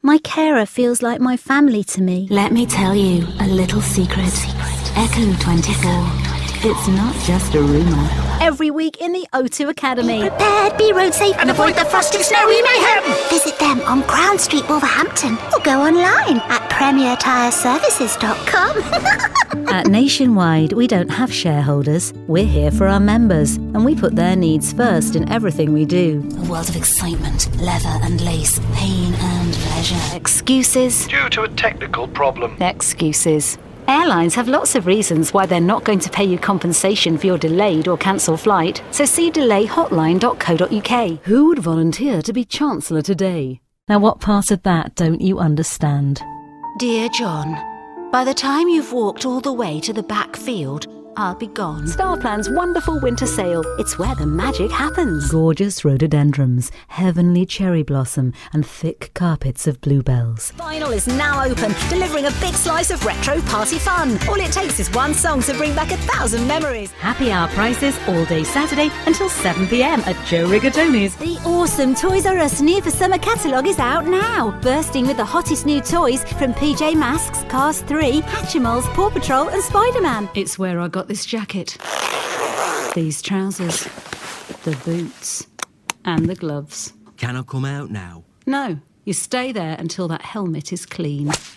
My carer feels like my family to me. Let me tell you a little secret. Echo 24. It's not just a rumour. Every week in the O2 Academy. Be prepared, be road safe, and avoid the frosty snowy mayhem. Visit them on Crown Street, Wolverhampton, or go online at premiertyreservices.com. At Nationwide, we don't have shareholders. We're here for our members, and we put their needs first in everything we do. A world of excitement, leather and lace, pain and pleasure. Excuses. Due to a technical problem. Excuses. Airlines have lots of reasons why they're not going to pay you compensation for your delayed or cancelled flight, so see delayhotline.co.uk. Who would volunteer to be Chancellor today? Now what part of that don't you understand? Dear John, by the time you've walked all the way to the back field, I'll be gone. Starplan's wonderful winter sale. It's where the magic happens. Gorgeous rhododendrons, heavenly cherry blossom, and thick carpets of bluebells. Vinyl is now open, delivering a big slice of retro party fun. All it takes is one song to bring back 1,000 memories. Happy hour prices all day Saturday until 7 p.m. at Joe Rigatoni's. The awesome Toys R Us New for Summer catalogue is out now, bursting with the hottest new toys from PJ Masks, Cars 3, Hatchimals, Paw Patrol and Spider-Man. It's where I got this jacket, these trousers, the boots, and the gloves. Can I come out now? No, you stay there until that helmet is clean.